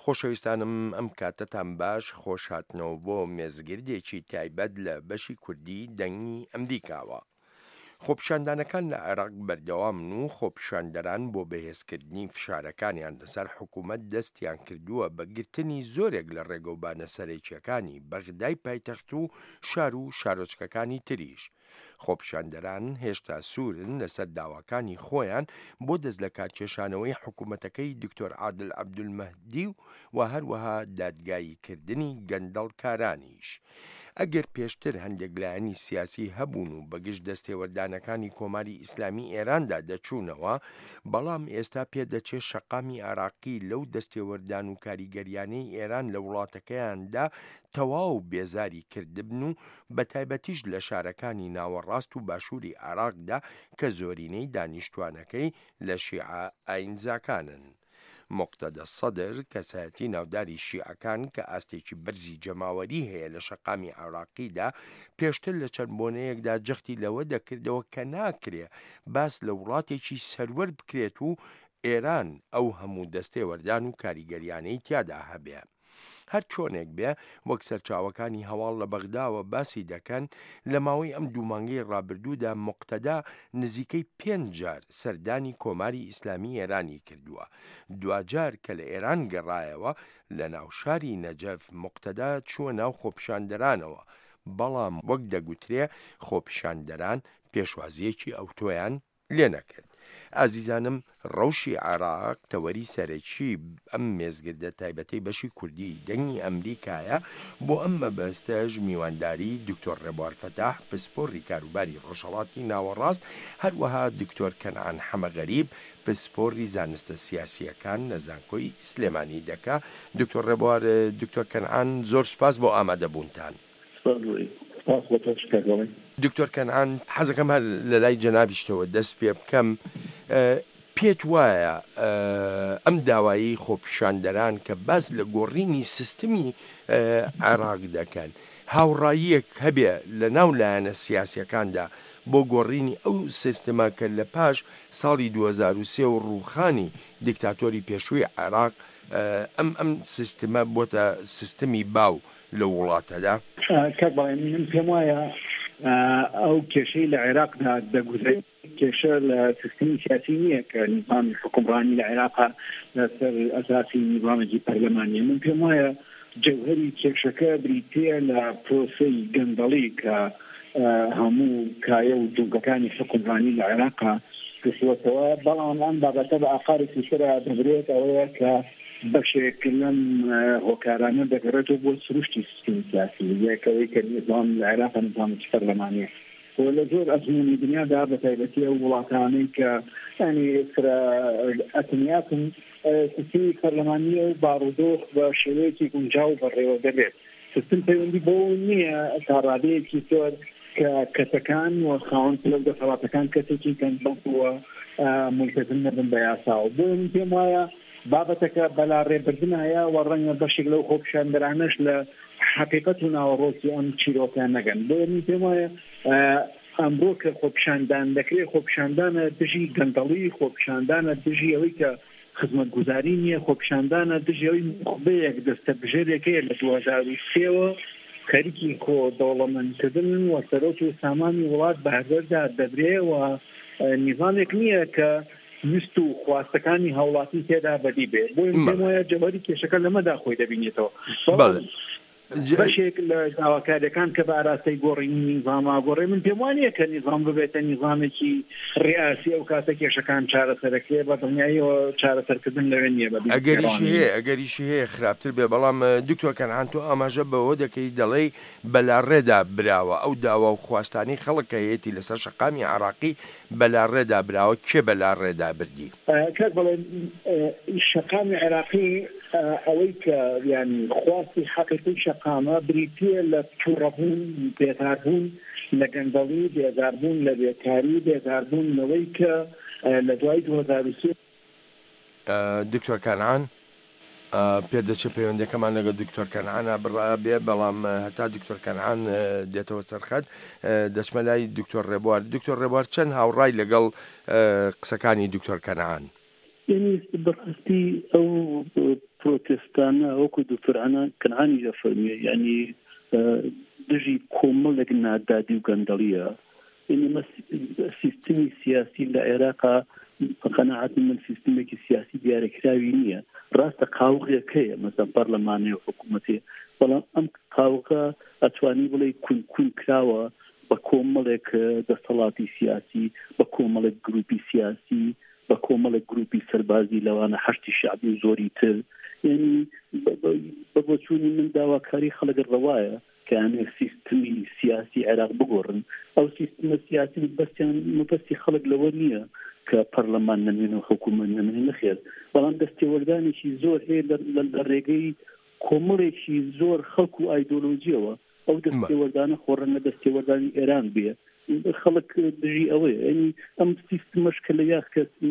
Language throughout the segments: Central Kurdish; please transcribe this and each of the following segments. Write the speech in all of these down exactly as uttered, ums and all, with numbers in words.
خۆشەویستانم ئەم کاتتان باش خۆش هاتنەوە بۆ مێزگردێکی تایبەت لە بەشی کوردی دەنگی ئەمریکاوە. خۆپیشاندانەکان لە عێراق بەردەوامن و خۆپیشاندەران بۆ بەهێزکردنی فشارەکانیان لەسەر حکوومەت دەستیان کردووە بە گرتنی زۆرێک لە ڕێگەوبانە سەرەکیەکانی بەغدای پایتەخت و شار و شارۆچکەکانی تریش. خۆپیشاندەران هێشتا سوورن لەسەر داواکانی خۆیان بۆ دەست لە کارکێشانەوەی حکوومەتەکەی دکتۆر عادل عەبدولمەهدی و هەروەها دادگاییکردنی گەندەڵکارانیش. ئەگەر پێشتر هەندێک لایەنی سیاسی هەبوون و بەگشت دەستێوەردانەکانی کۆماری ئیسلامی ئێراندا دەچوونەوە، بەڵام ئێستا پێدەچێت شەقامی عێراقی لەو دەستێوەردان و کاریگەریانەی ئێران لە وڵاتەکەیاندا تەواو بێزاری کردبن و بە تایبەتیش لە شارەکانی ناوەڕاست و باشووری عێراقدا کە زۆرینەی دانیشتوانەکەی لە شیعە ئاینزاکانن. مقتەدە سەدر کەسایەتی ناوداری شیعەکان کە ئاستێکی بەرزی جەماوەری هەیە لە شەقامی عێراقیدا پێشتر لە چەند بۆنەیەکدا جەختی لەوە دەکردەوە کە ناکرێ باس لە وڵاتێکی سەروەر بکرێت و ئێران ئەو هەموو دەستێوەردان و کاریگەریانەی تیادا هەبێ. هەر چۆنێک بێ وەک سەرچاوەکانی هەواڵ لە بەغداوە باسی دەکەن، لە ماوەی ئەم دوومانگەی ڕابردوودا مقتەدا نزیکەی پێنج جار سەردانی کۆماری ئیسلامی ئێرانی کردووە. دوجار کە لە ئێران گەڕایەوە لە ناوشاری نەجەف مقتەدا چووە ناو خۆپیشاندەرانەوە، بەڵام وەک دەگوترێ خۆپیشاندەران پێشوازیەکی ئەوتۆیان لێ نەکرد. ئازیزانم، ڕەوشی عێراق تەوەری سەرەکی ئەم مێزگردە تایبەتەی بەشی کوردی دەنگی ئەمریکایە. بۆ ئەم مەبەستەش میوانداری دکتۆر ڕێبوار فەتاح پسپۆڕی کاروباری ڕۆژهەڵاتی ناوەڕاست، هەروەها دکتۆر کەنعان حەمەغەریب پسپۆڕی زانستە سیاسیەکان لە زانکۆی سلێمانی دەکا. دکتۆر ڕێبوار، دکتۆر کەنعان، زۆر سوپاس بۆ ئامادەبوونتان. دکتۆر کەنعان، حەزەکەم هەر لە لای جەنابیشتەوە دەست پێ بکەم. پێت وایە ئەم داوایی خۆپیشاندەران کە باز لە گۆڕینی سیستمی عێراق دەکەن هاوڕاییەک هەبێ لە ناو لایەنە سیاسیەکاندا بۆ گۆڕینی ئەو سیستەمە کە لە پاش ساڵی دوو هەزار و سێ و ڕووخانی دیکتاتۆری پێشووی عێراق ئەم ئەم سیستەمە بۆتە سیستەمی باو لە وڵاتەدا؟ من پێم وایە ئەو کێشەی لە عێراقدا دەگوزێت کێشە لە سیستمی سیاسی نییە کە نیزامی حکومڕانی لە عێراقا لەسەر ئەساسی نیزامێکی پەرلەمانیە. من پێم وایە جەوهەری کێشەکە بریتە لە پرۆسەی گەندەڵی کە هەموو کایە و دووگەکانی حکومڕانی لە عێراقا گرتووەتەوە، بەڵام ئەم بابەتە بە ئاخارێکی سەرا دەبرێت ئەوەیە کە بەشێک لەم هۆکارانە دەگەڕێتەوە بۆ سروشتی سیستمی سیاسی، یەکەوەی کە نیزام لە عێراق نیزامێکی پەرلەمانیە و لە زۆر ئەزموونی دنیادا بە تایبەتی ئەو وڵاتانەی کە ینی ئەتمیاتن سیستمی پەرلەمانیە و باڕودۆخ بە شێوەیەکی گونجاو بەڕێوە دەبێت. سیستم پەیوەندی بۆ نییە تا ڕادەیەکی زۆر کە کەسەکان و خاوەن لەو دەسەڵاتەکان کەسێکی کەنجڵوە ملتزم نەبن بە یاساوە. بۆ من پێم وایە بابەتەکە بەلا ڕێبردنایە و ڕەنگە بەشێک لەو خۆپیشاندەرانەش لە حقیقەت و ناوەڕۆکی ئەم چیرۆکیان نەگەن. بۆ من پێم وایە ئەمڕۆ کە خۆپیشاندان دەکرێت، خۆپیشاندانە دژی گەندەڵی، خۆپیشاندانە دژی ئەوەی کە خزمەتگوزاری نییە، خۆپیشاندانە دژی ئەوەی مخبەیەک دەستە بژێرێکەیە لە دوو هەزار و سێوە خەریکی کۆ دەوڵەمەندکردن و سەرۆک و سامانی وڵات بەهەردەردا دەبرێ و نیزامێک نییە کە ویست و خواستەکانی هاوڵاتی تێدا بەدی بێت. بۆ پێم وایە جەوهەری کێشەکە لەمەدا خۆی دەبینێتەوە. بەشێک لە داواکاریەکان کە بە ئاراستەی گۆڕینی نیزاما گۆڕێ، من پێم وانییە کە نیزام ببێتە نیزامێکی ڕیاسی ئەو کاتە کێشەکان چارەسەرەکرێ، بە دڵنیاییەوە چارەسەرکردن لەوێ نییە. ئەگەریشی هەیە ئەگەریشی هەیە خراپتر بێ، بەڵام دکتۆر کەنعان تۆ ئاماژە بەوە دەکەی دەڵێ بەلاڕێدا براوە ئەو داوا و خواستانی خەڵک هەیەی لەسەر شەقامی عێراقی بەلاڕێدا براوە، کێ بەلاڕێدا بردی؟ کات بڵێ شەقامی عێراقی ئەوەی کە ینی خواستی حەقیقی شەقامە بریتە لە تووڕەبوون، بێداربوون لە گەندەڵی، بێداربوون لە بێکاری، بێداربوون لەوەی کە لە دوای دوو هەزار و سێ. دکتۆر کەنعان، پێدەچێت پەیوەندیەکەمان لەگە دکتۆر کەنعانە بڕا بێ، بەڵام هەتا دکتۆر کەنعان دێتەوە سەرخەت دەچمە لای دکتۆر ڕێبوار. دکتۆر ڕێبوار، چەند هاوڕای لەگەڵ قسەکانی دکتۆر کەنعان؟ يعني بەڕاستی ئەو پرۆتێستانە وەکو دوکتۆر کەنعانی دەفەرمێ یعنی دژی کۆمەڵێک نادادی و گەندەڵیە. يعني سیستمی سیاسی لە عێراقا بەقەناعەتی من سیستمێکی سیاسی دیارەکراوی نییە. ڕاستە قاوغێکەیە مەسەڵەن پەرلەمانێ و حکوومەتێ، بەڵام ئەم قاوغە ئەتوانی بڵێ کون کون کراوە بە کۆمەڵێک دەسەڵاتی سیاسی، بە کۆمەڵێک گروپی سیاسی، بە کۆمەڵێک گروپی سەربازی لەوانە هەشتی شعبی و زۆری تر. یعنی بە بۆچوونی من داواکاری خەڵک ڕەوایە کە ئەمێ سیستمی سیاسی عێراق بگۆڕن. ئەو سیستمە سیاسی بەستیان مەبەستی خەڵک لەوە نییە کە پەرلەمان نەمێنە و حکوومەت نەمێنە، نەخێر، بەڵام دەستێوەردانێکی زۆر هەیە لە ڕێگەی کۆمەڵێکی زۆر خەڵک و ئایدۆلۆژیەوە. ئەو دەستێوەردانە خۆڕەنە دەستێوەردانی ئێران بێ. خەڵک دژی ئەوەیە، ینی ئەم سیستمەش کە لە یاخ کەسی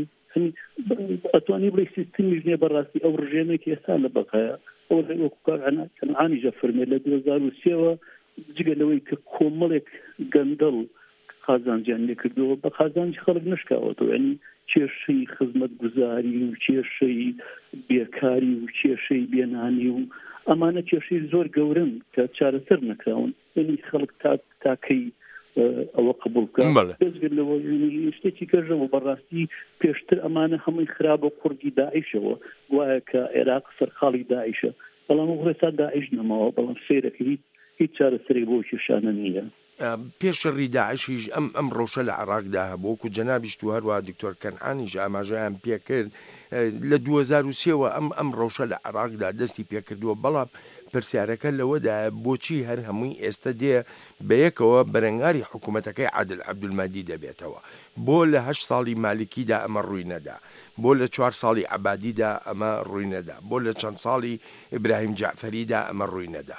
ئەتوانی بڵێ سیستمیش نییە بەڕاستی ئەو ڕژێمێکی ئێستا لە بەقایە. ئەو کەنعانی دەفەرمێ لە دوو هەزار و سێەوە جگە لەوەی کە کۆمەڵێک گەندەڵ قازانجیان لێ کردەوە بە قازانجی خەڵک نشکاوەتەوە، ینی کێشەی خزمەت گوزاری و کێشەی بێکاری و کێشەی بێنانی و ئەمانە کێشەی زۆر گەورن کە چارەسەر نەکراون. ینی خەڵک تاکەی ئەوە قبول بکە دەستگرت لەوە شتێکی کەژەوە بەڕاستی پێشتر ئەمانە هەمووی خراپە کوردی داعیشەوە، وایە کە عێراق سەرخاڵی داعیشە، بەڵام ئێستا داعیش نەماوە، بەڵام سەیرەکە هیچ هیچ چارەسەری بۆ کێشانە نییە. پێشەڕی داعشیش ئەم ئەم ڕۆژە لە عێراقدا هەبوو و جەنابیش تو هەروە دکتۆر کەنعانیش ئاماژەیان پێکرد لە دوو هەزار و سێەوە ئەم ئەم ڕۆژە لە عێراقدا دەستی پێکردووە. بەڵام پرسیارەکە لەوەدا بۆچی هەر هەمووی ئێستا دێ بەیەکەوە بەرەنگاری حکوومەتەکەی عادل عەبدولمەجید دەبێتەوە، بۆ لە هەشت ساڵی مالیکیدا ئەمە ڕووی نەدا، بۆ لە چوار ساڵی عەبادیدا ئەمە ڕووی نەدا، بۆ لە چەند ساڵی ئیبراهیم جەعفەریدا ئەمە ڕووی نەدا.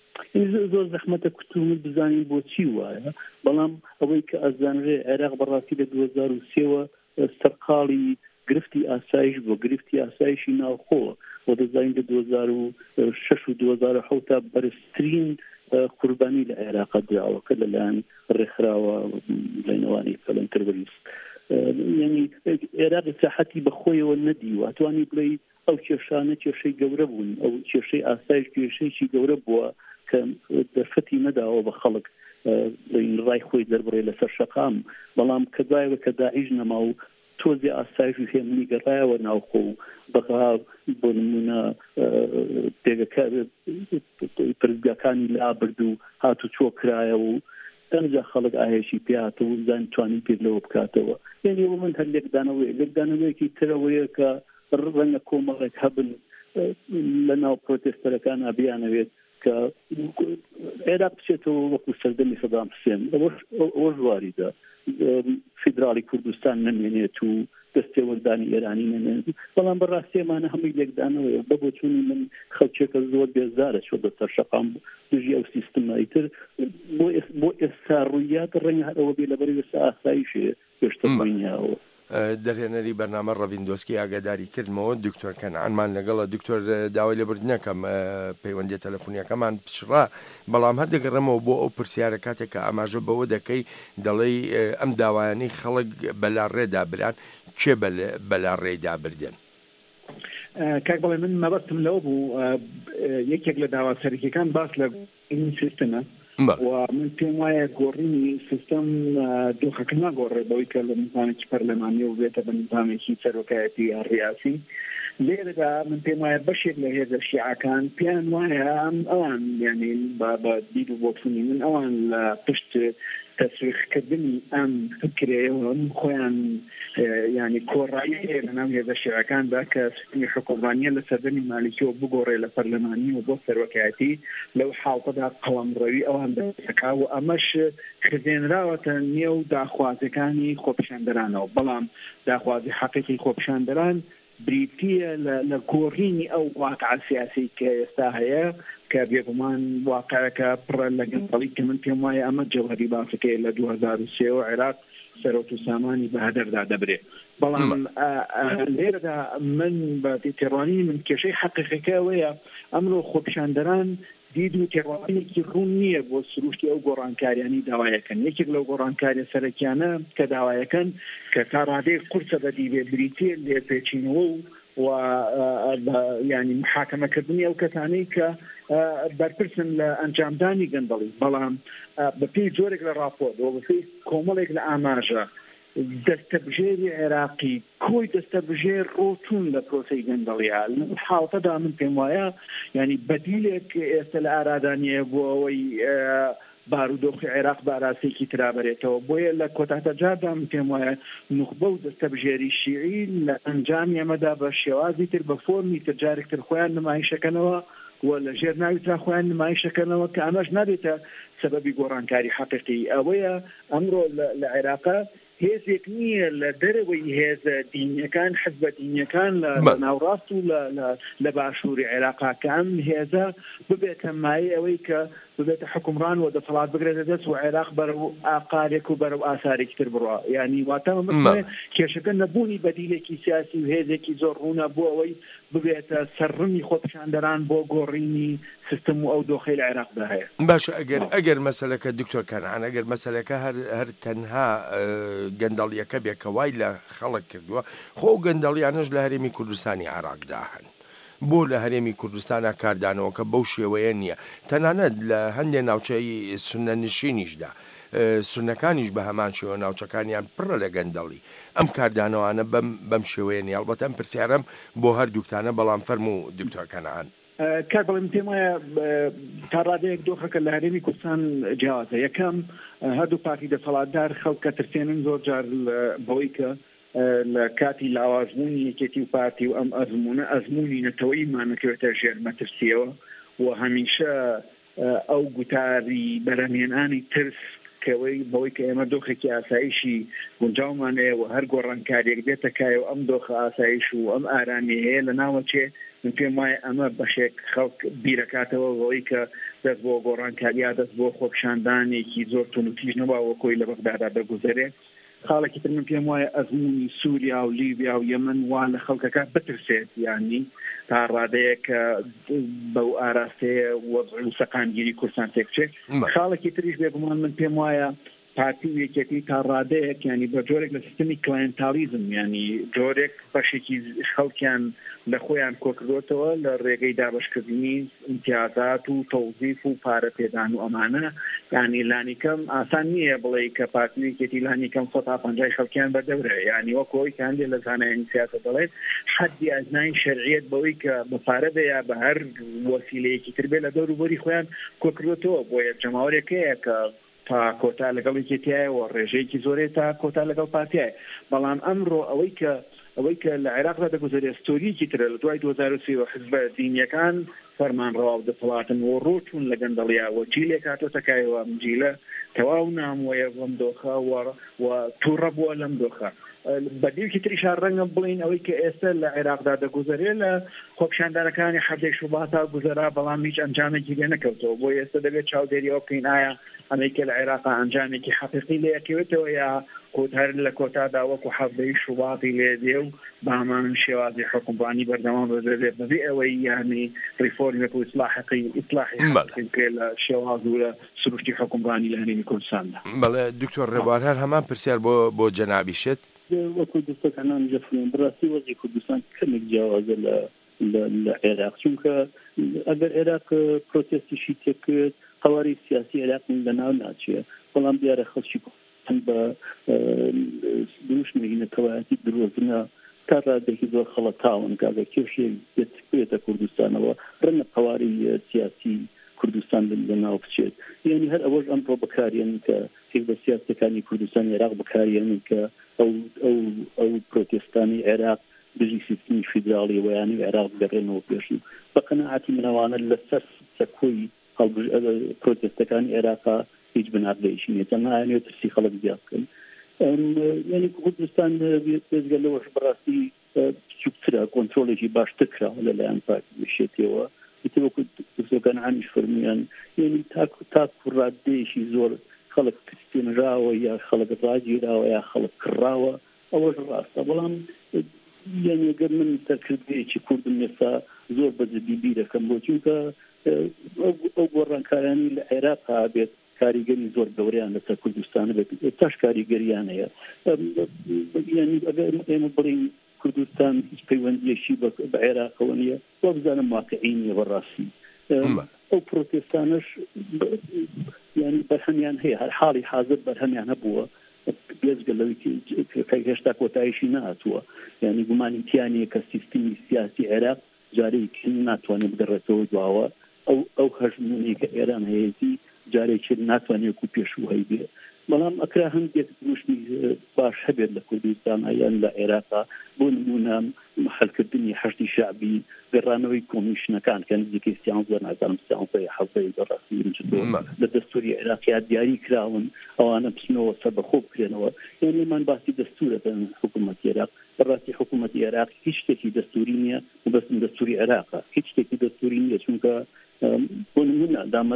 زۆر زەحمەتە کوتومت بزانین بۆچی وایە، بەڵام ئەوەی کە ئەزانرێ عێراق بەڕاستی لە دوو هەزار و سێەوە سەرقاڵی گرفتی ئاسایش بۆ گرفتی ئاسایشی ناوخۆوە بۆ دەزانین لە دوو هەزار و شەش و دوو هەزار و حەوت تا بەرزترین قوربانی لە عێراقا دراوە کە لەلایەن ڕێکخراوە لەنەوانی فەلەن تەرۆریست. یعنی عێراق ساحەتی بەخۆیەوە نەدیوە، ئەتوانی بڵێ ئەو کێشانە کێشەی گەورە بوون، ئەو کێشەی ئاسایش کێشەیەکی گەورە بووە کە دەرفەتی نەداوە بە خەڵک ڕای خۆی دەربڕێ لەسەر شەقام، بەڵام کە دوایەوە کە داعیش نەما و تۆزی ئاسایش و هێمنی گەڕایەوە ناوخۆ و بەغا بۆ نمونە پرزگاکانی لابرد و هاتو چۆ کرایە و ئەنجا خەڵک ئاهێشی پێهاتەوە و زان توانی پێ لەوە بکاتەوە. یعنی ئەوە من هەر لێکدانەوەی لێکدانەوەیەکی ترەوەیە کە ڕەنگە کۆمەڵێک هەبن لە ناو پرۆتێستەرەکان بیانەوێت کە عێراق بچێتەوە وەکو سەردەمی سەدام حوسێن، ئەوە ژواریدا فیدراڵی کوردستان نەمێنێت و دەستێوەردانی ئێرانی نەمێنێت، بەڵام بەڕاستیمانە هەمووی لێکدانەوەیە. بە بۆچوونی من خەڵکێکە زۆر بێزارە چۆ بەسەر شەقام دژی ئەو سیستمایی تر بۆ ئێستا ڕوویات ڕەنگە هەرەوە بێ لەبەر ئێستا ئاسایشێ پێشتر بووینیاوە. دەرهێنەری بەرنامە ڕەڤیندۆسکی ئاگاداری کردمەوە دکتۆر کەنعانمان لەگەڵە. دکتۆر داوای لێبوردنەکەم پەیوەندی تەلەفۆنیەکەمان پشڕا، بەڵام هەر دەگەڕێمەوە بۆ ئەو پرسیارە کاتێک کە ئاماژە بەوە دەکەی دەڵێی ئەم داوایانەی خەڵک بەلاڕێدا بران، کێ بەلاڕێدا بردن؟ کاک بەڵێ من مەبەستم لەوە بوو یەکێک لە داوا سەرەکیەکان باس لە این سیستەمە و من پێم وایە گۆڕینی سیستەم دۆخەکە ناگۆڕێت بەوەی کە لە نظامێکی پەرلەمانی و بێتە بە نظامێکی سەرۆکایەتی یا ڕیاسی. لێرەدا من پێم وایە بەشێک لە هێزە شیعەکان پێیان وایە ئەوان یعنی بە دید و بۆچوونی من ئەوان لە پشت تەسویقکردنی ئەم فکرەیەوە خۆیان یعنی کۆڕایی هەیە لە ناو هێزە شیعەکاندا کە سیستمی حکومڕانیە لە سەردەمی مالیکیەوە بگۆڕێ لە پەرلەمانی و بۆ سەرۆکایەتی لەو حاڵقەدا قەڵەمڕەوی ئەوان دەسەکا و ئەمەش خزێنراوەتە نێو داخوازەکانی خۆپیشاندەرانەوە، بەڵام داخوازی حەقیقی خۆپیشاندەران بریتیە لە گۆڕینی ئەو واقع سیاسی کە ئێستا هەیە کە بێگومان واقعەکە پڕە لە گەندەڵی کە من پێم وایە ئەمە جەوهەری باسەکەی لە دوو هەزار و سێەوە عێراق سەرۆت و سامانی بە هەدەردا دەبرێت. بەڵام لێرەدا من بە تێڕوانی من کێشەی حەقیقەکە ئەوەیە ئەمڕۆ خۆپیشاندەران دید و تێڕوانینێکی ڕوون نییە بۆ سروشتی ئەو گۆڕانکاریانی داوایەکەن. یەکێک لەو گۆڕانکاریە سەرەکیانە کە داوایەکەن کە تا ڕادەیەک قورسە بەدی بێ بریتێ لێپێچینەوە و و ینی محاکەمەکردنی ئەو کەسانەی کە بەرپرسن لە ئەنجامدانی گەندەڵی، بەڵام بەپێی جۆرێک لە راپۆرتەوە بەپێی کۆمەڵێک لە ئاماژە دەستەبژێری عێراقی کۆی دەستەبژێر ڕۆچوون لە پرۆسەی گەندەڵیە. لەم حاڵەتەدا من پێم وایە ینی بەدیلێک ئێستا لە ئارادانیە بۆ ئەوەی بارودۆخی عێراق باراسێکی ترابێتەوە. بۆیە لە کۆتاتەجاردا من پێم وایە نوخبە و دەستەبژێری شیعی لە ئەنجامی ئەمەدا بە شێوازی تر بە فۆرمی تر جارێکتر خۆیان نمایشەکەنەوە و لە ژێر ناویترا خۆیان نمایشەکەنەوە کە ئەمەش نابێتە سەبەبی گۆڕانکاری حەقیقی. ئەوەیە ئەمڕۆ لە عێراقا هێزێک نییە لە دەرەوەی هێزە دینیەکان حزبە دینیەکان لە ناوڕاست و لە باشووری عێراقا کە ئەم هێزە ببێتە مایە ئەوەی کە ببێتە حکومڕان و دەسەڵات بگرێتە دەست و عێراق بەرەو ئاقارێک و بەرەو ئاسارێکی تر بڕە. ینی واتەمە مە کێشەکە نەبوونی بەدیلێکی سیاسی و هێزێکی زۆر ڕوونە بۆ ئەوەی ببێتە سەرڕمی خۆپیشاندەران بۆ گۆڕینی سیستم و ئەو دۆخەی لە عێراقدا هەیە. باشە ئەگەر ئەگەر مەسەلەکە دکتۆر کەنعان ئەگەر مەسەلەکە هەر هەر تەنها گەندەڵیەکە بێکە وای لە خەڵک کردووە، خۆ گەندەڵیانەش لە هەرێمی کوردستانی عێراقدا هەن. بۆ لە هەرێمی کوردستانە کاردانەوە کە بەو شێوەیە نییە. تەنانەت لە هەندێک ناوچەی سونە نشینیشدا سونەکانیش بە هەمان شێوە ناوچەکانیان پڕە لە گەندەڵی. ئەم کاردانەوانە بەم شێوەیە نیە. ئەڵبەتە ئەم پرسیارەم بۆ هەردووکتانە، بەڵام فەرموو دکتۆر کەنعان. کار بەڵێم پێم وایە تا ڕادەیەک دۆخەکە لە هەرێمی کوردستان جیازە. یەکەم هەردوو پارتی دەسەڵاتدار خەڵکە ترسێنن زۆر جار بەوەی کە لە کاتی لاوازبوونی یەکێتی و پارتی و ئەم ئەزمونە ئەزمموی نەتەوەی مانەکەوێتە ژێر مەترسیەوە و هەمیشە ئەو گوتاری بەرەمێنانی ترس کەوەی بەوەی کە ئێمە دۆخێکی ئاسایشی گونجاومانەیە و هەر گۆڕانکاریەک بێتە کایە و ئەم دۆخە ئاسایش و ئەم ئارامی هەیە لە ناوەچێ. من پێم وایە ئەمە بەشێک خەڵک بیرەکاتەوە بەوەی کە دەست بۆ گۆڕانکاریا دەست بۆ خۆپیشاندانێکی زۆر تونوتیژ نەباوە کۆی لە بەغدادا دەگوزارێ. خاڵێکی تر من پێم وایە ئەزمموی سووریا و لیبیا و یەمن وان لە خەڵکەکە بترسێت، ینی تا ڕادەیە کە بەو ئاراستەیە وەضع و سەقامگیری کوردستان تێکچێت. خاڵێکی تریش بێگومان من پێم وایە پارتی و یەکێتی تا ڕادەیەک ینی بە جۆرێک لە سیستمی کلاینتالیزم، ینی جۆرێک بەشێکی خەڵکیان لە خۆیان کۆکردوتەوە لە ڕێگەی دابشکردنی امتیازات و تەوزیف و پارە پێدان و ئەمانە. ینی لانیکەم ئاسان نییە بڵێ کە پارتی و یەکێتی لانیکەم سەد تا پەنجای خەڵکیان بەردەورە، ینی وەکەوەی کە هەندێک لە زانایانی سیاسە دەڵێت حەدی ئەزنای شەرعیەت بەوەی کە بە پارە بێ بە هەر وەسیلەیەکی تر بێ لە دەوروبەری خۆیان کۆکردوتەوە. بۆیە جەماوەرێکەیە کە تا کۆتا لەگەڵی کێتیایەوە ڕێژەیەکی زۆرێت تا کۆتا لەگەڵ پارتیایە. بەڵام ئەمڕۆ ئەوەی کە ئەوەی کە لە عێراقدا دەگوزارێت ستۆریکی ترە لە دوای دو هەزار و سێ حزبە دینیەکان فەرمانڕەوا دەسەڵاتن و ڕۆچوون لە گەندەڵیا و جیلێک هاتۆتەکایەوە جیلە تەواو ناموەیە بەم دۆخە و تووڕە بووە لەم دۆخە. بەدیوکی تریشان ڕەنگە بڵین ئەوەی کە ئێستا لە عێراقدا دەگوزارێت لە خۆپیشاندانەکانی حەدێک شوباتا گوزەرا، بەڵام هیچ ئەنجامێکی لێ نەکەوتەوە. بۆ ئێستا دەبێت چاودێریەوە بکەین ئایا ئەمریکا لە عێراقا ئەنجامێکی حەقیقی لێ یەکەوێتەوە یا کۆتار لە کۆتادا وەکو حەفدەی شوباتی لێ دێ و بە هەمان شێوازی حکومڕانی بەردەوام بەدەبێت بەبێ ئەوەی یانی ریفۆرمێک و ئیسلاحی ئیسلاحی لە شێواز و لە سروشتی حکومڕانی لە هەرێمی کوردستاندا. بەڵێ دکتۆر ڕێبوار هەر هەمان پرسیار بۆ بۆ جەنابیشت وەکو دەستەکانان جەفرێن بەڕاستی وەزی کوردستان کەمێک جیاوازە لە لە عێراق، چونکە ئەگەر عێراق پرۆتێستیشی تێکرد هەواری سیاسی عێراق لەناو ناچێت، بەڵام دیارە خەڵکی بە دروشت نەتەوایەتی درۆزنە تا ڕادێکی زۆر خەڵەتاون کاگە کێشێ بێتە کوردستانەوە ڕەنە هەواری سیاسی کوردستان لەناو بچێت. یعنی هەر ئەوەش ئەمڕۆ بەکارێن کە هێک بە سیاسەکانی کوردستان عێراق بەکارێن کە ئەو ئەو ئەو پرۆتێستانی عێراق بژی سیستمی فیدراڵی ویانی عێراق بگەڕێنەوە پێش. بە قەناعەتی منەوانە لەسەر سەکۆی پرۆتێستەکانی عێراقا هیچ بناردەیشی نیە، تەنها هەنێ ترسی خەڵک زیاد بکەن. یعنی کوردستان بێزگە لەوەش بەڕاستی بچووکترە، کۆنترۆلێکی باشتر کراوە لەلایەن پارتیێتەوە. وەکو دکتۆر عامیش فەرموویان یعنی تاکو ڕادەیەکی زۆر خەڵک پستێنراوە یا خەڵک ڕاگیراوە یا خەڵک کڕاوە ئەوەش ڕاستە، بەڵام یعنی ئەگەر من تەرکردەیەکی کوردم ئێستا زۆر بەجددی بیرەکەم بۆ چونکە ئەو گۆڕانکارانی لە عێراقا بێت کاریگەری زۆر گەورەیان لەسەر کوردستانە بێت ئێستاش کاریگەریان هەیە یعنی ئەگەر ئێمە بڵین کوردستان هیچ پەیوەندیەکی بە عێراقەوە نییە وە بزانم واقعی نییە بەڕاستی ئەو پرۆتێستانش ینی بەرهەمیان هەیە هەر حاڵی حاضر بەرهەمیان هەبووە بێزگە لەوەی هێشتا کۆتاییشی نهاتووە یعنی گومانی تیانەیە کە سیستمی سیاسی عێراق جارێکی ناتوانێت بگەڕێتەوە دواوە ئەو ئەو هەژمونەی کە ئێران هەیەی جارێکی ناتوانێت و پێشوهەی بێ بەڵام ئەکرا هەندێک دروشمی باش هەبێت لە کوردستان یان لە عێراقا بۆ نمونە محەلکردنی حەشتی شعبی گەڕانەوەی کۆمیشنەکان کە نزیکەی سیانزە نازانم سیانزەی حەوزەی بەڕاستی لە دەستوری عێراقیا دیاری کراون ئەوانە بچنەوە سەربەخۆ بکرێنەوە یعنی من باسی دەستورە بن حکوومەتی عێراق بەڕاستی حکوومەتی عێراق هیچ شتێکی دەستوری نییە و بەسم دەستوری عێراقا هیچ شتێکی دەستوری نییە چونکە بۆ نمونە دامە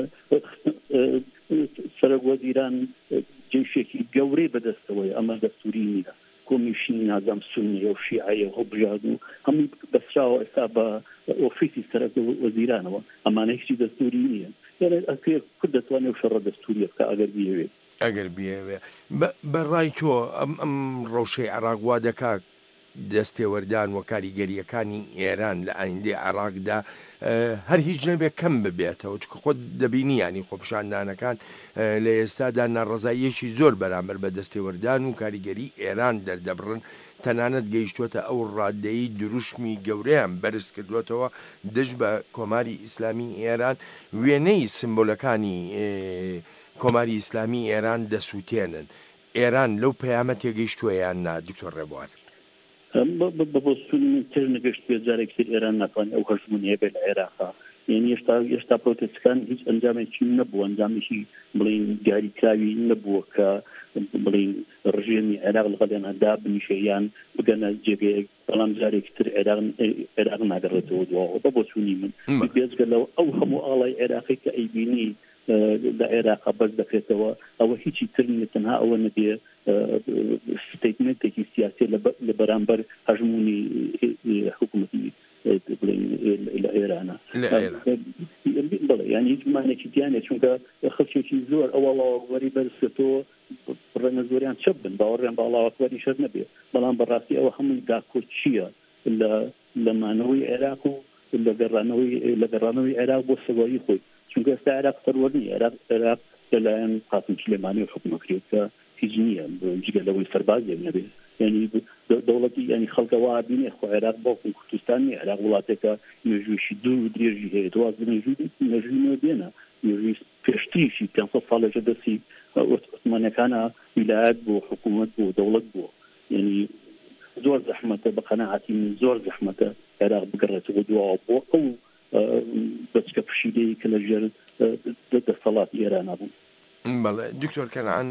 سەرۆک وەزیران جێشێکی گەورەی بەدەستەوەی ئەمە دەستوری نییە کۆمیشنی نازام سونیە و شیعەیە و بژاد و هەموو بەسراوە ئێستا بە ئۆفیسی سەرۆک وەزیرانەوە ئەمانە هیچی دەستوری نییە یعنی ئەکرێ کورد دەتوانێت شەڕە دەستوریە بکە ئەگەر بیەوێت ئەگەر بیەوێ بەڕای تۆ ئەم ئەم ڕەوشەی عێراق وا دەکات دەستێوەردان و کاریگەریەکانی ئێران لە ئایندەی عێراقدا هەر هیچ نەبێت کەم ببێتەوە چکە خۆت دەبینی ینی خۆپشاندانەکان لە ئێستادا ناڕزاییەکی زۆر بەرامبەر بە دەستێوەردان و کاریگەری ئێران دەردەبڕن تەنانەت گەیشتووەتە ئەو ڕادەیی دروشمی گەورەیان بەرز کردوێتەوە دژ بە کۆماری ئیسلامی ئێران وێنەی سمبۆلەکانی کۆماری ئیسلامی ئێران دەسووتێنن ئێران لەو پەیامە تێگەیشتووە یان نا دکتۆر ڕێبوار بەبۆستونی من تر نەگەشت پێ جارێکتر ئێران ناتوانێت ئەو هەژمونیە بێت لە عێراقا یعنی ئێستا ئێستا پرۆتێستەکان هیچ ئەنجامێکی نەبووە ئەنجامێکی بڵین دیاریکراوی نەبووە کە بڵین ڕژێمی عێراق لەگەڵیانەدا بنیشەیان بگەنە جێگەیەک بەڵام جارێکتر عێراق ناگەڕێتەوە دواوە بەبۆچوونی من بێزگە لەو ئەو هەموو ئاڵای عێراقی کە ئەیبینی لە عێراقا بەس دەکرێتەوە ئەوە هیچی تر نیە تەنها ئەوە نەبێ ستیتمنتێکی سیاسی لە بەرامبەر هەژمونی حکوومەتی لە ئێرانە بڵێ یانی هیچ مانێکی دیانێ چونکە خەڵکێکی زۆر ئەوەڵاوەری بەرزکردەوە ڕێنە زۆریان چەپ بن باوەڕیان بە ئەڵاوەکوەری شەر نەبێ بەڵام بەڕاستی ئەوە هەمووی داکۆ چییە لە مانەوەی عێراق و لە گەڕانەوەی عێراق بۆ سەوایی خۆی چونکە ئێستا عێراق سەروەرنی عێراق عێراق لەلایەن قاسم سلێمانی حکومەکرێت کە هیچ نییە جگە لەوەی سەربازێک نەبێت یعنی دەوڵەتی ینی خەڵکەوا بینێ خۆ عێراق باوکو کوردستانی عێراق وڵاتێکە نوێژویشی دوور و درێژی هەیە دواز نەژوی بێنە نوێژوی پێشتریشی پێنجسەد ساڵێکە دەستی عوتمانیەکانە ویلایەت بۆ حکوومەت بۆ دەوڵەت بووە یعنی زۆر زەحمەتە بە قەناعەتی من زۆر زەحمەتە عێراق بگەڕێتەوە دواوە بۆ ئەو بەچکە پشیدەی کە لەژێر دەسەڵاتی ئێرانە بوو بەڵێ دکتۆر کەنعان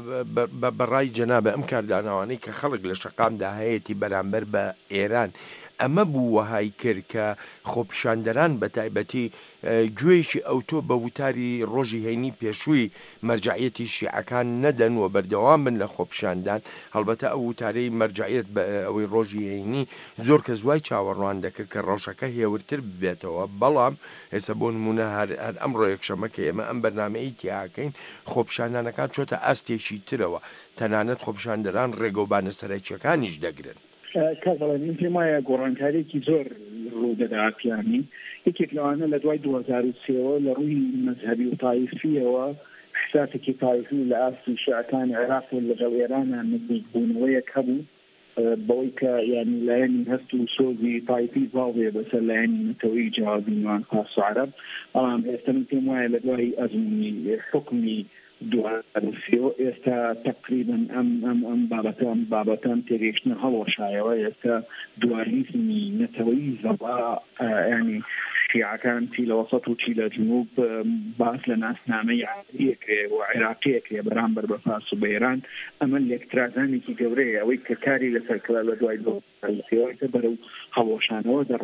بەڕای جەنابە ئەم کاردانەوانەی کە خەڵک لە شەقامدا هەیەی بەرامبەر بە ئێران ئەمە بوو وەهای کرد کە خۆپیشاندەران بە تایبەتی گوێیشی ئەوتۆ بە وتاری ڕۆژی هەینی پێشووی مەرجعیەتی شیعەکان نەدەن و بەردەوام بن لە خۆپیشاندان هەڵبەتە ئەو وتارەی مەرجعیەت بە ئەوەی ڕۆژی هەینی زۆر کە زوای چاوەڕوان دەکرد کە ڕەوشەکە هێورتر ببێتەوە بەڵام ئێستا بۆ نمونە هەر ئەمڕۆ یەکشەمەکە ئێمە ئەم بەرنامەی تیاکەین خۆپیشاندانەکان چۆتە ئەستێکی ترەوە تەنانەت خۆپیشاندەران ڕێگەوبانە سەرەکیەکانیش دەگرن کازڵێن من پێم وایە گۆڕانکاریێکی زۆر ڕوودەدا پیانی یەکێک لەوانە لە دوای دوو هەزار و سێەوە لە ڕووی مەذهبی و تایفیەوە حساسێکی تایفی لە ئاستی شیعەکان عێراق و لەگەڵ ئێرانە نزیک بوونەوەیەک هەبوو بەوەی کە یانی لایەنی هەست و سۆزی تایفی باوێ بەسەر لایەنی نەتەوەی جوابی نوان خاص و عەرەب بەڵام ئێستا من پێم وایە لە دوای ئەزموونی حکمی دووەسیەوە ئێستا تقریبا ئەم ئەم ئەم بابەتە ئەم بابەتان تێگەیشتنە هەڵەشایەوە ئێستا دوالیزمی نەتەوەی زەبا ینی شیعەکان چی لە وەسەط و چی لە جنوب باس لە ناسنامەی عەرەبیەکرێ و عێراقیەکرێ بەرامبەر بە فارس و بە ئێران ئەمە لێکترازانێکی گەورەیە ئەوەی کە کاری لەسەر کرا لە دوای دۆسیەوەی بەرەو هەڵەشانەوە دەڕوات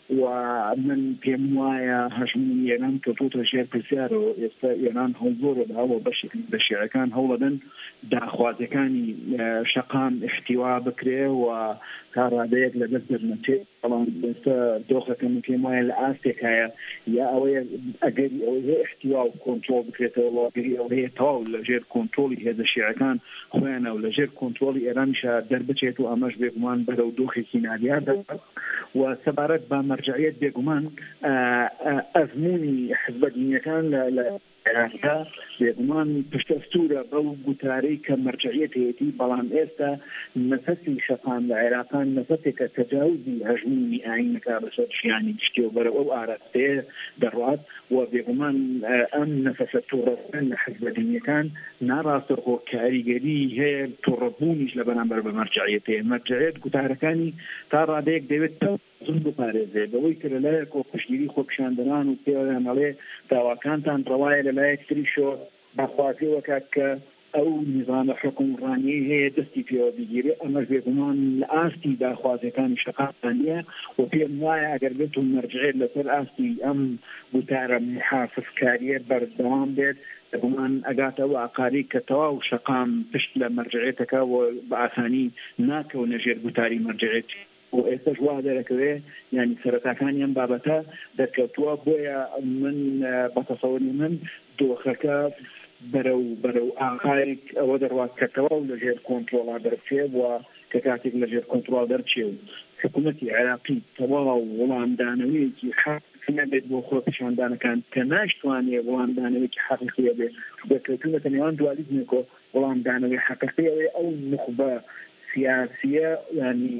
ومن پێم وایە هەژمونی ئێران کەوتوتە ژێر پرسیارەوە. ئێستا ئێران هەڵزۆرە داوە بەشێک لە شیعەکان هەوڵەدەن داخوازەکانی شەقام احتیوا بکرێ و تا ڕادەیەک لەدەست دەرنەچێت. بەڵام ئێستا دۆخەکەم پێم وایە لە ئاستێکایە یا ئەوەیە ئەگەری ئەوەیە احتیوا و کۆنترۆڵ بکرێتەوە، ئەگەری ئەوەیە تەواو لە ژێر کۆنترۆڵی هێزە شیعەکان خۆیانە و لە ژێر کۆنترۆڵی ئێرانیشە دەربچێت و ئەمەش بێگومان بەرەو دۆخێکی نادیار دەبێت. و سەبارەت بە مەرجعیەت بێگومان ئەزموونی حزبە دینیەکان لە عێراقدا بێگومان پشتەستورە بەو گوتارەی کە مەرجعیەت هەیەی، بەڵام ئێستا نەفەسی شەقام لە عێراقان نەفەسێکە تەجاوزی هەژمونی ئاینەکە بەسەر ژیانی گشتی و بەرەو ئەو ئاراستەیە دەڕات و بێگومان ئەم نەفەسە تووڕەبوون لە حزبە دینیەکان ناڕاستە خۆ کاریگەری هەیە تووڕەبوونیش لە بەرامبەر بە مەرجعیەت هەیە. مەرجعیەت گوتارەکانی تا ڕادەیەک دەوێت زم بپارێزێ بەوەی کە لەلایەک کۆپشتگیری خۆپیشاندنان و پێیانەڵێ داواکانتان ڕەوایە لەلایەک تریشۆ بەخوازیەوە کات کە ئەو نظامە حکومڕانی هەیە دەستی پێوە بگیرێ. ئەمەش بێگومان لە ئاستی داخوازەکانی شەقامانیە و پێم وایە ئەگەر بێت و مەرجعێت لەسەر ئاستی ئەم گوتارە محافظکاریە بەردەوام بێت بێگومان ئەگاتەوە عقاری کە تەواو شەقام پشت لە مەرجعێتەکە و بە ئاسانی ناکەونە ژێر گوتاری مەرجعێت. و ئێستاش وا دەرەکەوێ ینی سەرەتاکانیان بابەتە دەرکەوتووە. بۆیە من بەتەسەوری من دۆخەکە بەرەو بەرەو ئاخارێک ئەوە دەڕوات کەتەوە و لەژێر کۆنترۆڵا دەرچێ وە کە کاتێک لەژێر کۆنترۆڵ دەرچێ و حکوومەتی عێراقی تەواو وەڵامدانەوەیەکی نەبێت بۆ خۆ پیشاندانەکان کە ناشتوانێ وەڵامدانەوەیەکی حەقیقیە بێت دەرکەوتوونەتە نێوان دوالیزمێکۆ وەڵامدانەوەی حەقیقیەوەی ئەو نخبە سیاسیە ینی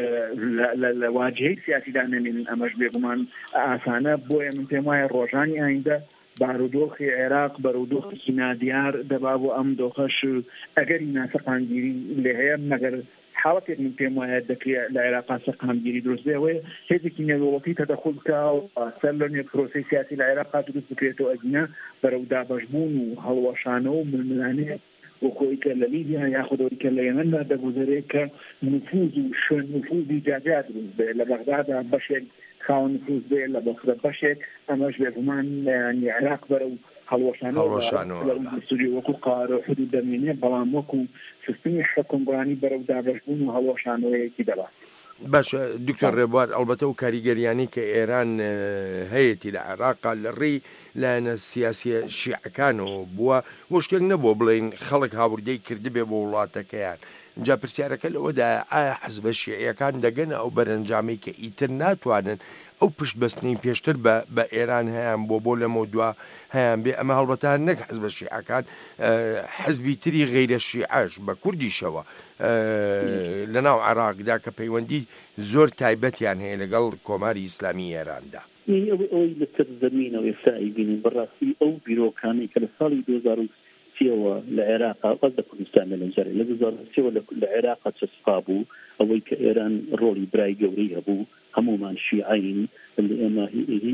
لە واجهەی سیاسیدا نەمێنن. ئەمەش بێگومان ئاسانە. بۆیە من پێم وایە ڕۆژانی ئایندە بارودۆخی عێراق بەرەودۆخێکی نادیار دەبا بۆ ئەم دۆخەش ئەگەری ناسەقامگیری لێ هەیە مەگەر حاڵەتێک من پێم وایە دەکرێت لە عێراقا سەقامگیری دروست بێەوەی هێزێکی نێوەڵەتی تەدەخل بکا و سەر لە نێو پرۆسەی سیاسی لە عێراقا دروست بکرێتەوە ئەگینە بەرەو دابەشبوون و هەڵوەشانەوە و ململانەیە وەکۆی کە لە لیبیا یاخودەوەی کە لە یەمەندا دەگوزارێت کە نفوذ و شوێن نفوذی جاجات دروست بێ لە بەغدادا بەشێک خاوەن نفوذ بێ لە بەسرە بەشێک. ئەمەش بێگومان ینی عێراق بەرەو هەڵوەشانەوە سووری وەکو قارە و حدود دەمێنێ، بەڵام وەکو سیستمی حکومڕانی بەرەو دابەشبوون و هەڵوەشانەوەیەکی دەبات. باش دکتۆر ڕێبوار ئەڵبەتە و کاریگەریانی کە ئێران هەیەی لە عێراقا لە ڕێی لایەنە سیاسیە شیعەکانەوە بووە وە شتێک نەبووە بڵێن خەڵک هاوردەی کردبێ بۆ وڵاتەکەیان. اینجا پرسیارەکە لەوەدا ئایا حزبە شیعیەکان دەگەن ئەو بەرەنجامی کە ئیتر ناتوانن ئەو پشت بەستنی پێشتر بە ئێران هەیان بۆ بۆ لەمە دوا هەیان بێ. ئەمە هەڵبەتان نەک حزبە شیعەکان حزبی تری غەیرە شیعەش بە کوردیشەوە لەناو عێراقدا کە پەیوەندی زۆر تایبەتیان هەیە لەگەڵ کۆماری ئیسلامی ئێراندا. ئەوەی لەسەر زەمینەوە ئێستا بینین بەڕاستی ئەو بیرۆکانەی کە لە ساڵی دوو هەزار و سێەوە لە عێراقا قەت لە کوردستان لەنجەر لە دوو هەزار و سێەوە لە عێراقا چەسپا بوو ئەوەی کە ئێران ڕۆڵی برای گەورەی هەبوو هەمومان شیعین ئێمە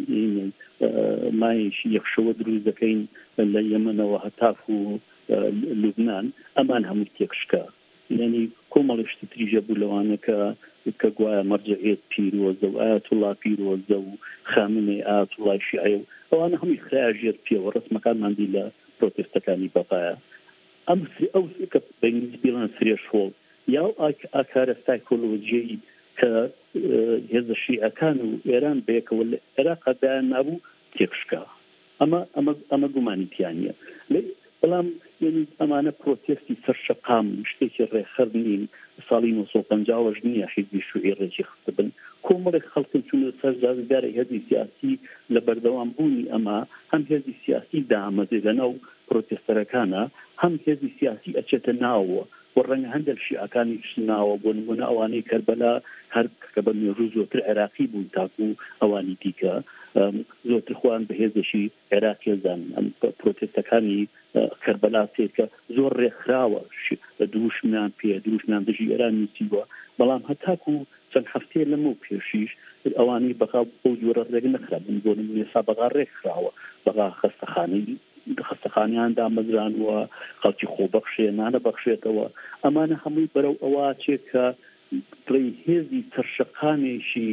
مایشی یەخشەوە دروست دەکەین لە یەمەنەوە هەتاف و لوبنان ئەمان هەموو تێکشکە یعنی کۆمەڵشتی تریژە بوو لەوانە کە کە گوایە مەرجعێت پیرۆزە و ئایەتوڵا پیرۆزە و خامنەی ئایەتوڵای شیعە و ئەوانە هەمووی خراژێت پێوە ڕسمەکانماندی لە پرۆتێستەکانی بەپایە. ئەم ئەو کە بەنگلیزی بڵێن سرێشۆڵ یا ئاکارە سایکۆلۆجیی کە هێزە شیعەکان و ئێران بەیەکەوە لە عێراقدایان نابوو تێکشکا. ئەمە ئەمە ئەمە گومانیتیانە. بەڵام یعنی ئەمانە پرۆتێستی سەرشەقام شتێکی ڕێخەر نین ساڵی نۆ سەد و پەنجاوەش نییە حیزبی شیوعی ڕێژی خستە بن. کۆمەڵێک خەڵکن چوونە سەر جاذبەرەی هێزی سیاسی لە بەردەوام بوونی ئەمە هەم هێزی سیاسی دامەزێ لەناو پرۆتێستەرەکانە هەم هێزی سیاسی ئەچێتە ناوە و ڕەنگە هەندێک شیعەکانی ناوە بۆ نمونە ئەوانەی کەربەلا هەر کە بە مێژوو زۆرتر عێراقی بوون تاکو ئەوانی دیکە زۆرتر خوان بە هێزشی عێراقیێزان ئەم پرۆتێستەکانی کەربەلا سێکە زۆر ڕێکخراوە دووشمیان پێ دووشمیان دژی ئێران نووسیوە بەڵام هەتاکو چەند هەفتەیە لەمە پێشیش ئەوانەی بەغا ئەو جۆرە ڕێک نەخرابن بۆ نمونە ئێستا بەغا ڕێکخراوە بەغا خەستەخانەی خەستەخانیان دامەزرانوە خەڵکی خۆبەخشێ نانە بەخشێتەوە. ئەمانە هەمووی بەرەو ئەوە چێت کە بڵێ هێزی سەرشەقامێکی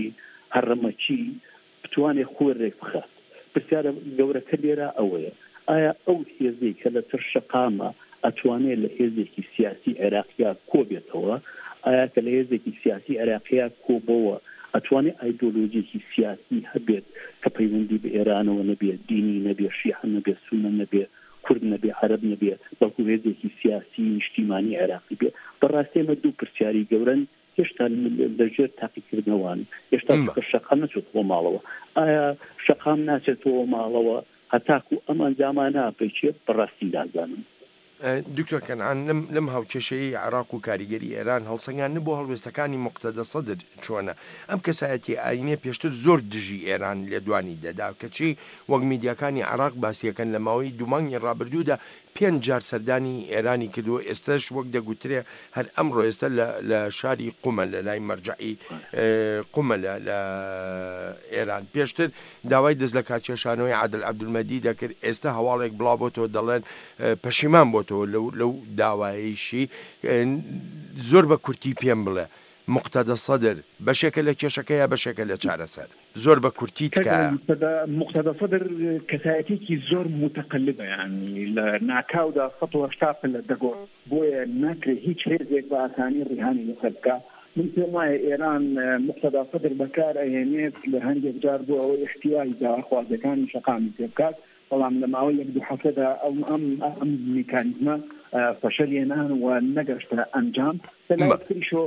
هەڕەمەچی بتوانێت خۆی ڕێک بخات. پرسیارە گەورەکە لێرە ئەوەیە، ئایا ئەو هێزەی کە لە تر شقامە ئەتوانێت لە هێزێکی سیاسی عێراقیا کۆ بێتەوە؟ ئایا کە لە هێزێکی سیاسی عێراقیا کۆبەوە ئەتوانێت ئایدۆلۆژیەکی سیاسی هەبێت کە پەیوەندی بە ئێرانەوە نەبێت، دینی نەبێت، شیعە نەبێت، سونە نەبێت، کورد نەبێت، عەرەب نەبێت، بەڵکو هێزێکی سیاسی نیشتیمانی عێراقی بێت؟ بەڕاستی ئەمە دوو پرسیاری گەورەن هێشتا لەژێر تاقیکردنەوەن. هێشتا شەقام نەچێتەوە ماڵەوە. ئایا شەقام ناچێتەوە ماڵەوە هەتاکو ئەم ئەنجامانە بچێت؟ بەڕاستی نازانم. دکتۆر کەنعان لەم هاوکێشەی عێراق و کاریگەری ئێران هەڵسەنگان نبوو هەڵوێستەکانی مقتەدە سەدر چۆنە؟ ئەم کەسایەتی ئاینێ پێشتر زۆر دژی ئێران لێ دوانی دەدا کەچی وەک میدیاکانی عێراق باسیەکەن لە ماوەی دومانگی ڕابردوودا پێنج جار سەردانی ئێرانی کردو. ئێستاش وەک دەگوترێ هەر ئەمڕۆ ئێستا لە شاری قومە لە لای مەرجعی قومە لە ئێران پێشتر داوای دەست لە کارکێشانەوەی عادل عەبدولمەجید دەکرد. ئێستا هەواڵێک بڵاوبۆتەوە دەڵێن پەشیمان بۆ لەو داوایشی زۆر بە کورتی پێم بڵێ مقتەدە سەدر بەشێکە لە کێشەکە یا بەشێکە لە چارەسەر؟ زۆر بە کورتی تکە. مقتەدە سەدر کەسایەتێکی زۆر متەقلبە، ینی لە ناکاودا سەد و هەشتا لە دەگۆڕ، بۆیە ناکرێت هیچ هێزێک بە ئاسانی ڕیهانی لەسەر بکە. من پێم وایە ئێران مقتەدە سەدر بەکار ئەهێنێت لە هەندێک جار بۆ ئەوەی احتیاجی داخوازەکانی شەقامی پێ بکات، بەڵام لە ماوەی یەک دوو هەفتەدا ئەم میکانیزمە فەشەلێنان و نەگەشتە ئەنجام. لەلاوەتریشۆ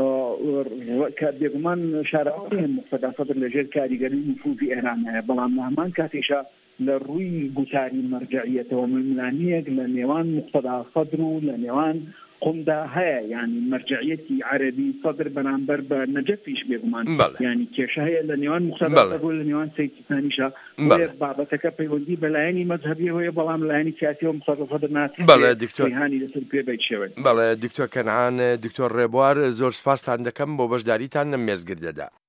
کە بێگومان شارەوەی مقتەدە سەدر لەژێر کاریگەری نفوذی ئێران هەیە، بەڵام لە هەمان کاتێشە لە ڕووی گوتاری مەرجعیەتەوە ململانیەک لە نێوان مقتەدە سەدر و لە نێوان قومدا هەیە، ینی مەرجعیەتی عەرەبی سەدر بەرامبەر بە نەجەفیش بێگومان، ینی کێشە هەیە لە نێوان مقتەدە سەدر لە نێوان سەید سیستانیشە. بابەتەکە پەیوەندی بە لایەنی مەذهەبی هەیە، بەڵام لایەنی سیاسیەوە مقتەدە سەدر ناتوانێت ڕیهانی لەسەر پێ بێت شێوێت. بەڵێ دکتۆر کەنعان، دکتۆر ڕێبوار، زۆر سوپاستان دەکەم بۆ بەشداریتان لەم مێزگردەدا.